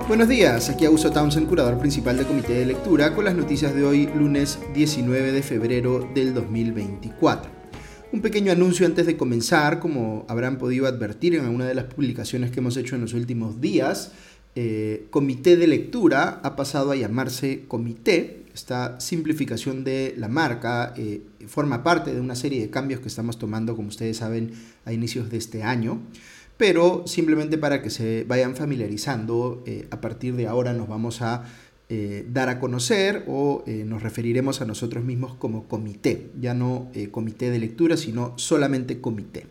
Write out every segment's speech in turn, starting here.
Buenos días, aquí Augusto Townsend, curador principal del Comité de Lectura, con las noticias de hoy, lunes 19 de febrero del 2024. Un pequeño anuncio antes de comenzar. Como habrán podido advertir en alguna de las publicaciones que hemos hecho en los últimos días, Comité de Lectura ha pasado a llamarse Comité. Esta simplificación de la marca forma parte de una serie de cambios que estamos tomando, como ustedes saben, a inicios de este año. Pero simplemente para que se vayan familiarizando, a partir de ahora nos vamos a dar a conocer o nos referiremos a nosotros mismos como comité. Ya no comité de lectura, sino solamente comité.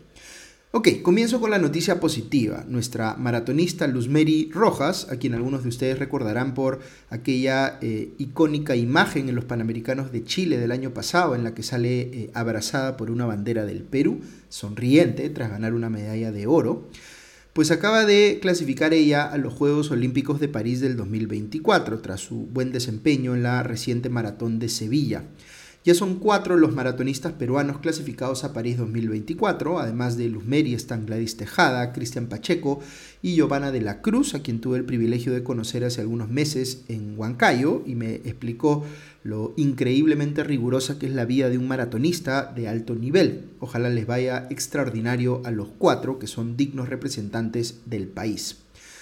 Ok, comienzo con la noticia positiva. Nuestra maratonista Luzmeri Rojas, a quien algunos de ustedes recordarán por aquella icónica imagen en los Panamericanos de Chile del año pasado, en la que sale abrazada por una bandera del Perú, sonriente tras ganar una medalla de oro, pues acaba de clasificar ella a los Juegos Olímpicos de París del 2024, tras su buen desempeño en la reciente maratón de Sevilla. Ya son 4 los maratonistas peruanos clasificados a París 2024, además de Luzmeri están Gladys Tejada, Cristian Pacheco y Giovanna de la Cruz, a quien tuve el privilegio de conocer hace algunos meses en Huancayo y me explicó lo increíblemente rigurosa que es la vida de un maratonista de alto nivel. Ojalá les vaya extraordinario a los 4, que son dignos representantes del país.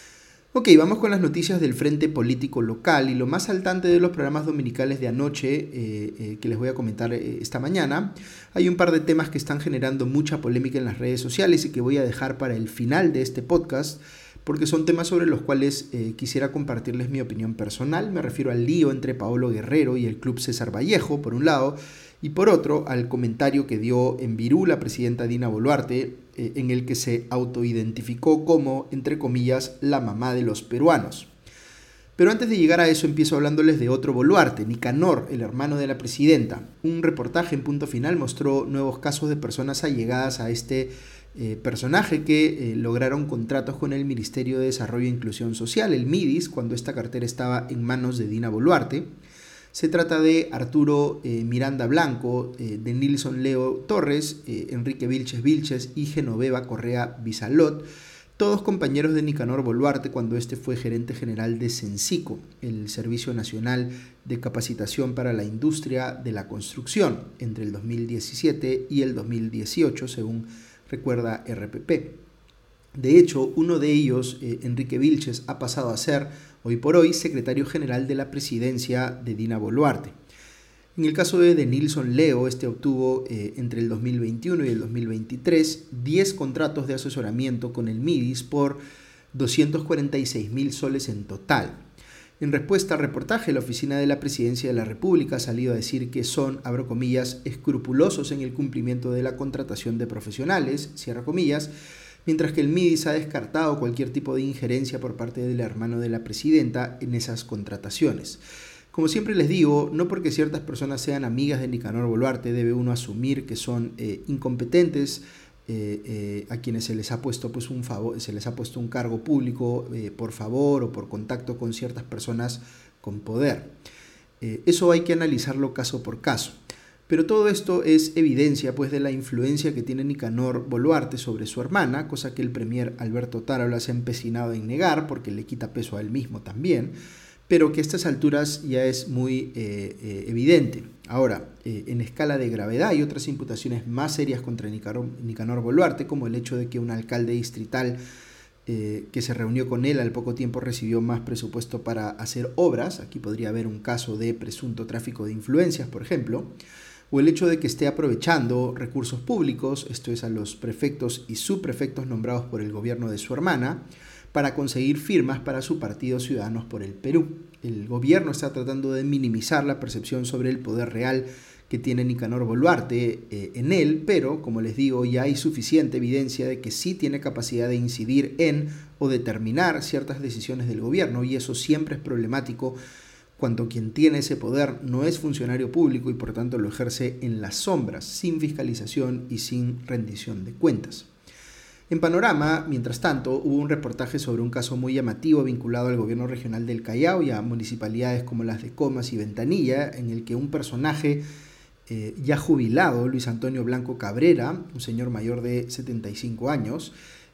Ok, vamos con las noticias del frente político local y lo más saltante de los programas dominicales de anoche que les voy a comentar esta mañana. Hay un par de temas que están generando mucha polémica en las redes sociales y que voy a dejar para el final de este podcast, porque son temas sobre los cuales quisiera compartirles mi opinión personal. Me refiero al lío entre Paolo Guerrero y el Club César Vallejo, por un lado, y por otro, al comentario que dio en Virú la presidenta Dina Boluarte, en el que se autoidentificó como, entre comillas, la mamá de los peruanos. Pero antes de llegar a eso, empiezo hablándoles de otro Boluarte, Nicanor, el hermano de la presidenta. Un reportaje en Punto Final mostró nuevos casos de personas allegadas a este personaje que lograron contratos con el Ministerio de Desarrollo e Inclusión Social, el MIDIS, cuando esta cartera estaba en manos de Dina Boluarte. Se trata de Arturo Miranda Blanco, de Nilson Leo Torres, Enrique Vilches y Genoveva Correa Bizalot, todos compañeros de Nicanor Boluarte cuando este fue gerente general de Censico, el Servicio Nacional de Capacitación para la Industria de la Construcción, entre el 2017 y el 2018, según recuerda RPP. De hecho, uno de ellos, Enrique Vilches, ha pasado a ser, hoy por hoy, secretario general de la presidencia de Dina Boluarte. En el caso de Nilson Leo, este obtuvo entre el 2021 y el 2023 10 contratos de asesoramiento con el MIDIS por 246.000 soles en total. En respuesta al reportaje, la Oficina de la Presidencia de la República ha salido a decir que son, abro comillas, escrupulosos en el cumplimiento de la contratación de profesionales, cierra comillas, mientras que el MIDIS ha descartado cualquier tipo de injerencia por parte del hermano de la presidenta en esas contrataciones. Como siempre les digo, no porque ciertas personas sean amigas de Nicanor Boluarte debe uno asumir que son incompetentes, a quienes se les ha puesto pues un favor, se les ha puesto un cargo público por favor o por contacto con ciertas personas con poder. Eso hay que analizarlo caso por caso. Pero todo esto es evidencia pues de la influencia que tiene Nicanor Boluarte sobre su hermana, cosa que el premier Alberto Tarola se ha empecinado en negar porque le quita peso a él mismo también, pero que a estas alturas ya es muy evidente. Ahora, en escala de gravedad hay otras imputaciones más serias contra Nicanor Boluarte, como el hecho de que un alcalde distrital que se reunió con él al poco tiempo recibió más presupuesto para hacer obras. Aquí podría haber un caso de presunto tráfico de influencias, por ejemplo, o el hecho de que esté aprovechando recursos públicos, esto es a los prefectos y subprefectos nombrados por el gobierno de su hermana, para conseguir firmas para su partido Ciudadanos por el Perú. El gobierno está tratando de minimizar la percepción sobre el poder real que tiene Nicanor Boluarte en él, pero, como les digo, ya hay suficiente evidencia de que sí tiene capacidad de incidir en o determinar ciertas decisiones del gobierno, y eso siempre es problemático cuando quien tiene ese poder no es funcionario público y por tanto lo ejerce en las sombras, sin fiscalización y sin rendición de cuentas. En Panorama, mientras tanto, hubo un reportaje sobre un caso muy llamativo vinculado al gobierno regional del Callao y a municipalidades como las de Comas y Ventanilla, en el que un personaje ya jubilado, Luis Antonio Blanco Cabrera, un señor mayor de 75 años,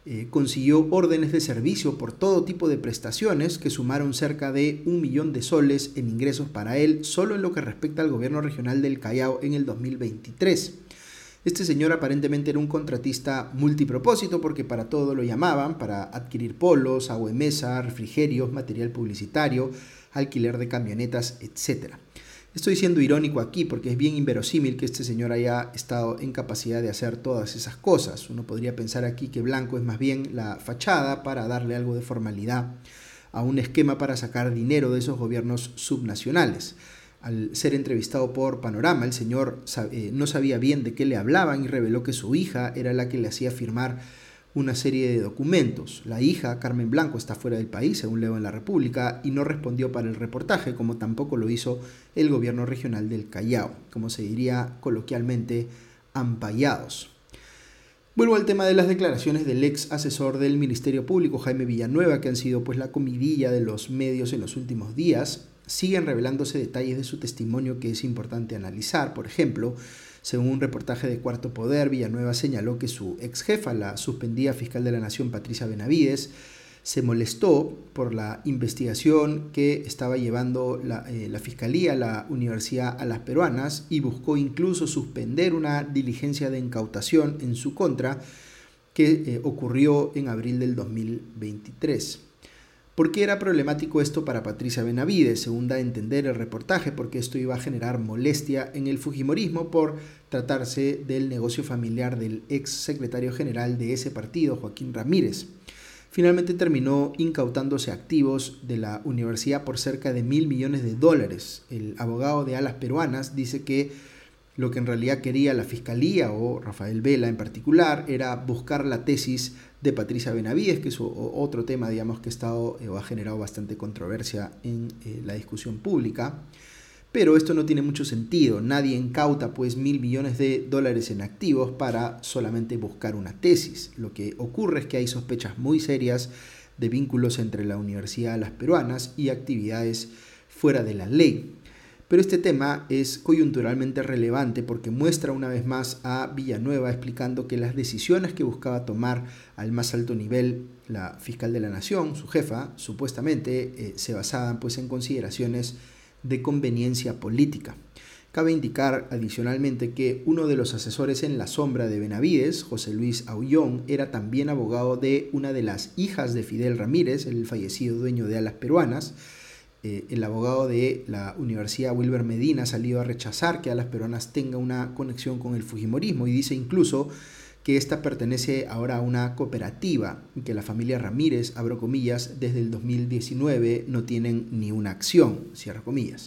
consiguió órdenes de servicio por todo tipo de prestaciones que sumaron cerca de 1 millón de soles en ingresos para él solo en lo que respecta al gobierno regional del Callao en el 2023. Este señor aparentemente era un contratista multipropósito porque para todo lo llamaban, para adquirir polos, agua de mesa, refrigerios, material publicitario, alquiler de camionetas, etc. Estoy siendo irónico aquí porque es bien inverosímil que este señor haya estado en capacidad de hacer todas esas cosas. Uno podría pensar aquí que Blanco es más bien la fachada para darle algo de formalidad a un esquema para sacar dinero de esos gobiernos subnacionales. Al ser entrevistado por Panorama, el señor no sabía bien de qué le hablaban y reveló que su hija era la que le hacía firmar una serie de documentos. La hija, Carmen Blanco, está fuera del país, según leo en La República, y no respondió para el reportaje, como tampoco lo hizo el gobierno regional del Callao, como se diría coloquialmente, ampallados. Vuelvo al tema de las declaraciones del ex asesor del Ministerio Público, Jaime Villanueva, que han sido pues la comidilla de los medios en los últimos días. Siguen revelándose detalles de su testimonio que es importante analizar. Por ejemplo, según un reportaje de Cuarto Poder, Villanueva señaló que su ex jefa, la suspendida fiscal de la Nación, Patricia Benavides, se molestó por la investigación que estaba llevando la Fiscalía, la Universidad a las Peruanas, y buscó incluso suspender una diligencia de incautación en su contra que ocurrió en abril del 2023. ¿Por qué era problemático esto para Patricia Benavides? Según da a entender el reportaje, porque esto iba a generar molestia en el fujimorismo por tratarse del negocio familiar del ex secretario general de ese partido, Joaquín Ramírez. Finalmente terminó incautándose activos de la universidad por cerca de $1.000 millones. El abogado de Alas Peruanas dice que lo que en realidad quería la Fiscalía, o Rafael Vela en particular, era buscar la tesis de Patricia Benavides, que es otro tema, digamos, que ha generado bastante controversia en la discusión pública. Pero esto no tiene mucho sentido. Nadie incauta pues $1.000 millones en activos para solamente buscar una tesis. Lo que ocurre es que hay sospechas muy serias de vínculos entre la Universidad de las Peruanas y actividades fuera de la ley. Pero este tema es coyunturalmente relevante porque muestra una vez más a Villanueva explicando que las decisiones que buscaba tomar al más alto nivel la fiscal de la Nación, su jefa, supuestamente se basaban pues en consideraciones de conveniencia política. Cabe indicar adicionalmente que uno de los asesores en la sombra de Benavides, José Luis Aullón, era también abogado de una de las hijas de Fidel Ramírez, el fallecido dueño de Alas Peruanas. El abogado de la Universidad, Wilber Medina, ha salido a rechazar que Alas Peruanas tenga una conexión con el fujimorismo y dice incluso que esta pertenece ahora a una cooperativa y que la familia Ramírez, abro comillas, desde el 2019 no tienen ni una acción, cierro comillas.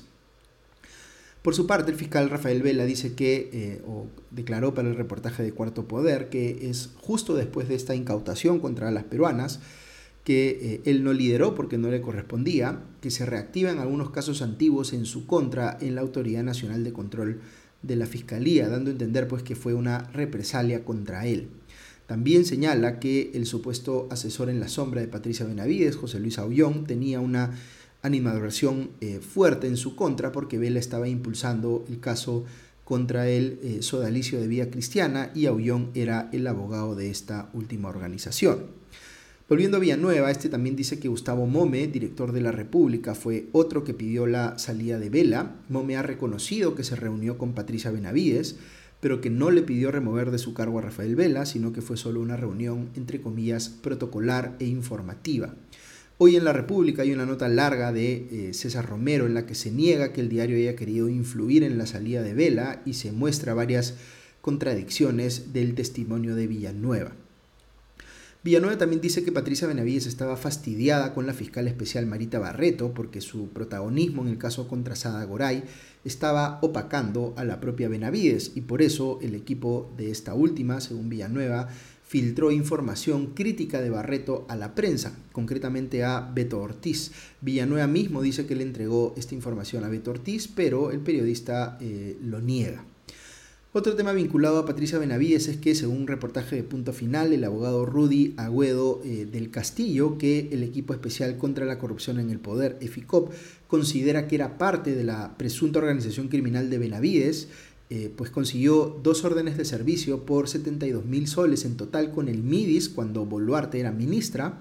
Por su parte, el fiscal Rafael Vela dice que, declaró para el reportaje de Cuarto Poder, que es justo después de esta incautación contra Alas Peruanas, que él no lideró porque no le correspondía, que se reactivan algunos casos antiguos en su contra en la Autoridad Nacional de Control de la Fiscalía, dando a entender pues que fue una represalia contra él. También señala que el supuesto asesor en la sombra de Patricia Benavides, José Luis Aullón, tenía una animadversión fuerte en su contra porque Vela estaba impulsando el caso contra el sodalicio de Vía Cristiana y Aullón era el abogado de esta última organización. Volviendo a Villanueva, también dice que Gustavo Mome, director de La República, fue otro que pidió la salida de Vela. Mome ha reconocido que se reunió con Patricia Benavides, pero que no le pidió remover de su cargo a Rafael Vela, sino que fue solo una reunión, entre comillas, protocolar e informativa. Hoy en La República hay una nota larga de César Romero en la que se niega que el diario haya querido influir en la salida de Vela y se muestra varias contradicciones del testimonio de Villanueva. Villanueva también dice que Patricia Benavides estaba fastidiada con la fiscal especial Marita Barreto porque su protagonismo en el caso contra Sada Goray estaba opacando a la propia Benavides y por eso el equipo de esta última, según Villanueva, filtró información crítica de Barreto a la prensa, concretamente a Beto Ortiz. Villanueva mismo dice que le entregó esta información a Beto Ortiz, pero el periodista lo niega. Otro tema vinculado a Patricia Benavides es que, según un reportaje de Punto Final, el abogado Rudy Agüedo del Castillo, que el equipo especial contra la corrupción en el poder, EFICOP, considera que era parte de la presunta organización criminal de Benavides, pues consiguió 2 órdenes de servicio por 72.000 soles en total con el Midis cuando Boluarte era ministra,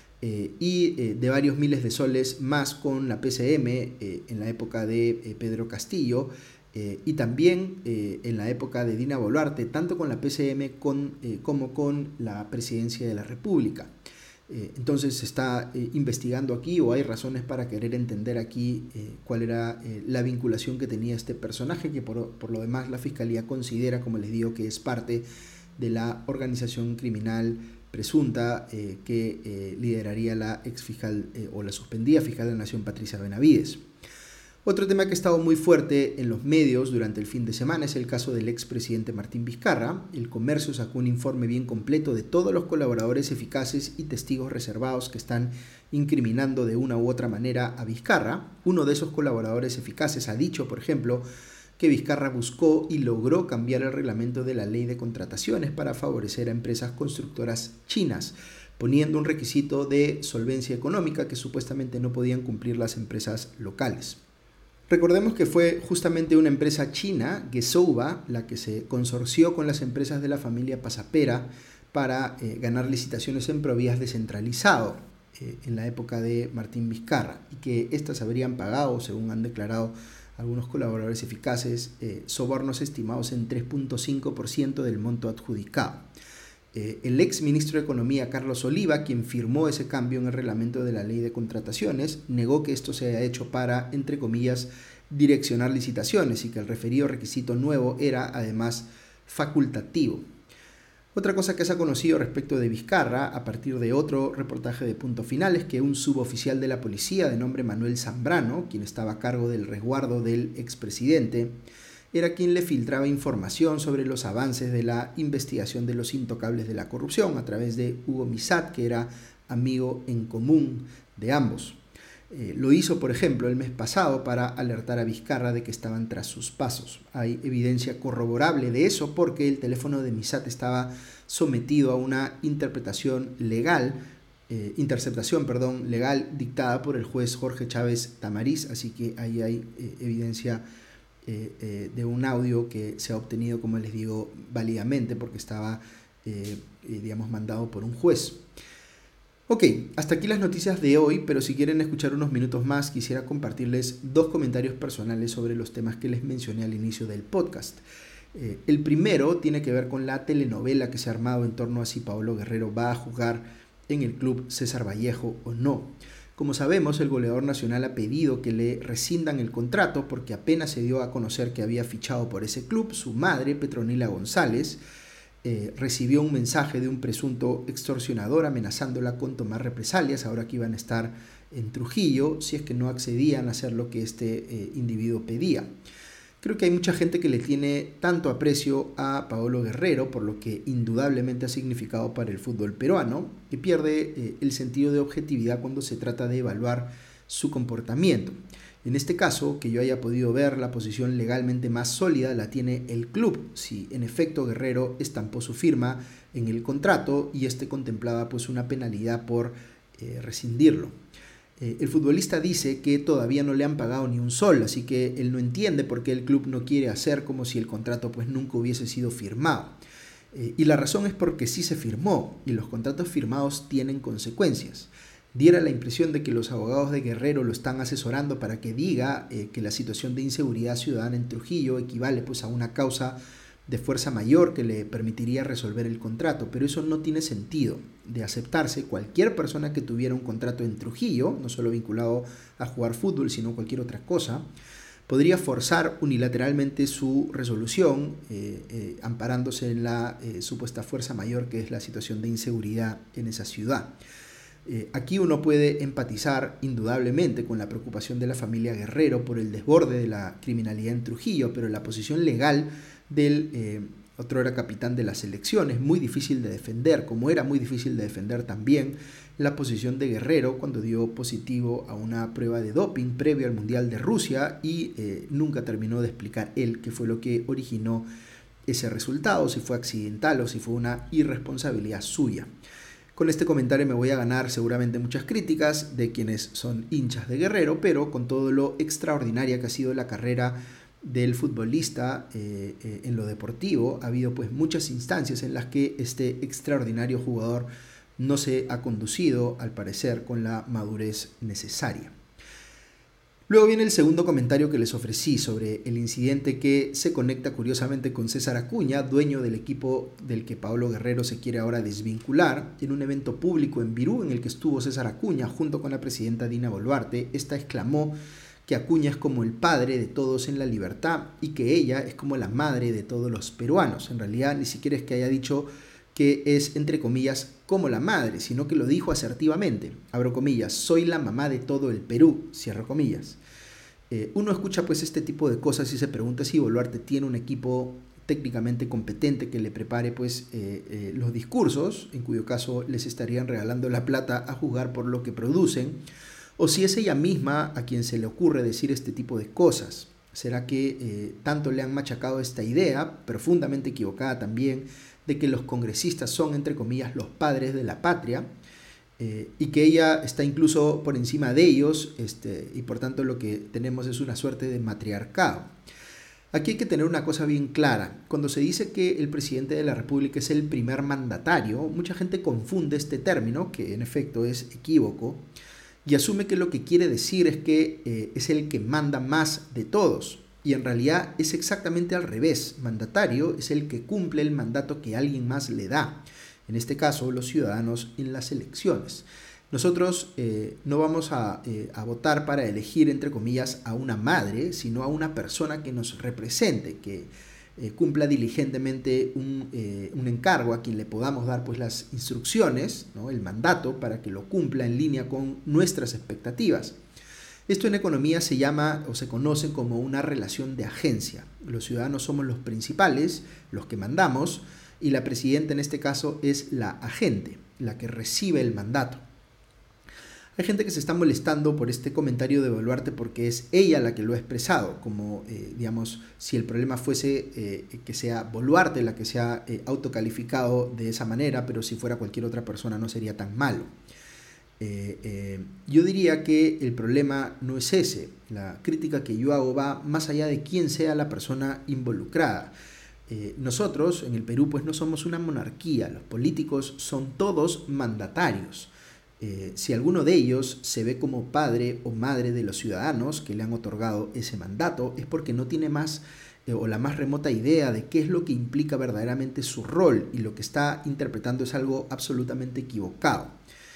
y de varios miles de soles más con la PCM en la época de Pedro Castillo, y también en la época de Dina Boluarte, tanto con la PCM como con la Presidencia de la República. Entonces se está investigando aquí, o hay razones para querer entender aquí cuál era la vinculación que tenía este personaje, que por lo demás la Fiscalía considera, como les digo, que es parte de la organización criminal presunta que lideraría la exfiscal o la suspendida fiscal de la Nación, Patricia Benavides. Otro tema que ha estado muy fuerte en los medios durante el fin de semana es el caso del expresidente Martín Vizcarra. El Comercio sacó un informe bien completo de todos los colaboradores eficaces y testigos reservados que están incriminando de una u otra manera a Vizcarra. Uno de esos colaboradores eficaces ha dicho, por ejemplo, que Vizcarra buscó y logró cambiar el reglamento de la ley de contrataciones para favorecer a empresas constructoras chinas, poniendo un requisito de solvencia económica que supuestamente no podían cumplir las empresas locales. Recordemos que fue justamente una empresa china, Gesouba, la que se consorció con las empresas de la familia Pasapera para ganar licitaciones en provías descentralizado en la época de Martín Vizcarra, y que éstas habrían pagado, según han declarado algunos colaboradores eficaces, sobornos estimados en 3.5% del monto adjudicado. El ex ministro de Economía, Carlos Oliva, quien firmó ese cambio en el reglamento de la ley de contrataciones, negó que esto se haya hecho para, entre comillas, direccionar licitaciones y que el referido requisito nuevo era, además, facultativo. Otra cosa que se ha conocido respecto de Vizcarra, a partir de otro reportaje de Punto Final, es que un suboficial de la policía de nombre Manuel Zambrano, quien estaba a cargo del resguardo del expresidente, era quien le filtraba información sobre los avances de la investigación de los intocables de la corrupción a través de Hugo Misat, que era amigo en común de ambos. Lo hizo, por ejemplo, el mes pasado para alertar a Vizcarra de que estaban tras sus pasos. Hay evidencia corroborable de eso porque el teléfono de Misat estaba sometido a una interpretación legal, interceptación legal dictada por el juez Jorge Chávez Tamariz, así que ahí hay evidencia de un audio que se ha obtenido, como les digo, válidamente porque estaba, mandado por un juez. Ok, hasta aquí las noticias de hoy, pero si quieren escuchar unos minutos más, quisiera compartirles 2 comentarios personales sobre los temas que les mencioné al inicio del podcast. El primero tiene que ver con la telenovela que se ha armado en torno a si Paolo Guerrero va a jugar en el club César Vallejo o no. Como sabemos, el goleador nacional ha pedido que le rescindan el contrato porque apenas se dio a conocer que había fichado por ese club. Su madre, Petronila González, recibió un mensaje de un presunto extorsionador amenazándola con tomar represalias ahora que iban a estar en Trujillo si es que no accedían a hacer lo que este individuo pedía. Creo que hay mucha gente que le tiene tanto aprecio a Paolo Guerrero por lo que indudablemente ha significado para el fútbol peruano, que pierde el sentido de objetividad cuando se trata de evaluar su comportamiento. En este caso, que yo haya podido ver, la posición legalmente más sólida la tiene el club, si en efecto Guerrero estampó su firma en el contrato y este contemplaba pues una penalidad por rescindirlo. El futbolista dice que todavía no le han pagado ni un sol, así que él no entiende por qué el club no quiere hacer como si el contrato pues nunca hubiese sido firmado. Y la razón es porque sí se firmó y los contratos firmados tienen consecuencias. Diera la impresión de que los abogados de Guerrero lo están asesorando para que diga que la situación de inseguridad ciudadana en Trujillo equivale pues a una causa de fuerza mayor que le permitiría resolver el contrato, pero eso no tiene sentido. De aceptarse, cualquier persona que tuviera un contrato en Trujillo, no solo vinculado a jugar fútbol, sino cualquier otra cosa, podría forzar unilateralmente su resolución, amparándose en la supuesta fuerza mayor que es la situación de inseguridad en esa ciudad. Aquí uno puede empatizar indudablemente con la preocupación de la familia Guerrero por el desborde de la criminalidad en Trujillo, pero la posición legal del otrora capitán de la selección es muy difícil de defender, como era muy difícil de defender también la posición de Guerrero cuando dio positivo a una prueba de doping previo al Mundial de Rusia y nunca terminó de explicar él qué fue lo que originó ese resultado, si fue accidental o si fue una irresponsabilidad suya. Con este comentario me voy a ganar seguramente muchas críticas de quienes son hinchas de Guerrero, pero con todo lo extraordinaria que ha sido la carrera del futbolista en lo deportivo. Ha habido pues muchas instancias en las que este extraordinario jugador no se ha conducido, al parecer, con la madurez necesaria. Luego viene el segundo comentario que les ofrecí sobre el incidente que se conecta curiosamente con César Acuña, dueño del equipo del que Paolo Guerrero se quiere ahora desvincular. En un evento público en Virú en el que estuvo César Acuña junto con la presidenta Dina Boluarte, esta exclamó que Acuña es como el padre de todos en la libertad y que ella es como la madre de todos los peruanos. En realidad ni siquiera es que haya dicho que es, entre comillas, como la madre, sino que lo dijo asertivamente. Abro comillas, soy la mamá de todo el Perú, cierro comillas. Uno escucha pues este tipo de cosas y se pregunta si Boluarte tiene un equipo técnicamente competente que le prepare pues los discursos, en cuyo caso les estarían regalando la plata a juzgar por lo que producen, o si es ella misma a quien se le ocurre decir este tipo de cosas. ¿Será que tanto le han machacado esta idea, profundamente equivocada también, de que los congresistas son, entre comillas, los padres de la patria, y que ella está incluso por encima de ellos, y por tanto lo que tenemos es una suerte de matriarcado? Aquí hay que tener una cosa bien clara. Cuando se dice que el presidente de la República es el primer mandatario, mucha gente confunde este término, que en efecto es equívoco, y asume que lo que quiere decir es que es el que manda más de todos. Y en realidad es exactamente al revés. Mandatario es el que cumple el mandato que alguien más le da. En este caso, los ciudadanos en las elecciones. Nosotros no vamos a votar para elegir, entre comillas, a una madre, sino a una persona que nos represente, que cumpla diligentemente un encargo a quien le podamos dar pues las instrucciones, ¿no? El mandato, para que lo cumpla en línea con nuestras expectativas. Esto en economía se llama o se conoce como una relación de agencia. Los ciudadanos somos los principales, los que mandamos, y la presidenta en este caso es la agente, la que recibe el mandato. Hay gente que se está molestando por este comentario de Boluarte porque es ella la que lo ha expresado, como digamos, si el problema fuese que sea Boluarte la que se ha autocalificado de esa manera, pero si fuera cualquier otra persona no sería tan malo. Yo diría que el problema no es ese. La crítica que yo hago va más allá de quién sea la persona involucrada. Nosotros en el Perú pues no somos una monarquía, los políticos son todos mandatarios. Si alguno de ellos se ve como padre o madre de los ciudadanos que le han otorgado ese mandato, es porque no tiene más o la más remota idea de qué es lo que implica verdaderamente su rol, y lo que está interpretando es algo absolutamente equivocado.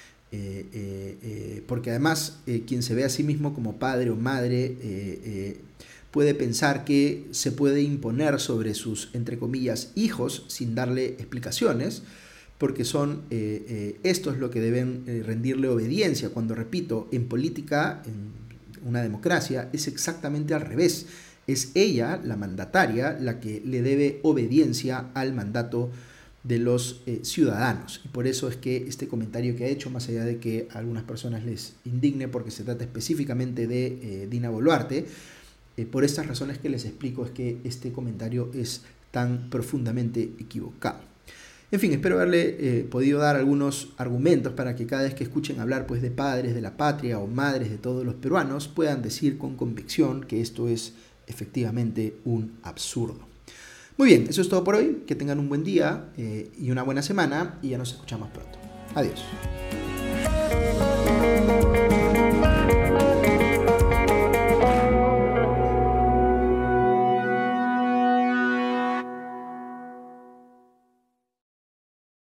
Porque además quien se ve a sí mismo como padre o madre puede pensar que se puede imponer sobre sus, entre comillas, hijos sin darle explicaciones, porque son estos los que deben rendirle obediencia, cuando, repito, en política, en una democracia, es exactamente al revés. Es ella, la mandataria, la que le debe obediencia al mandato de los ciudadanos. Y por eso es que este comentario que ha hecho, más allá de que a algunas personas les indigne porque se trata específicamente de Dina Boluarte, por estas razones que les explico es que este comentario es tan profundamente equivocado. En fin, espero haberle podido dar algunos argumentos para que cada vez que escuchen hablar pues, de padres de la patria o madres de todos los peruanos, puedan decir con convicción que esto es efectivamente un absurdo. Muy bien, eso es todo por hoy. Que tengan un buen día y una buena semana, y ya nos escuchamos pronto. Adiós.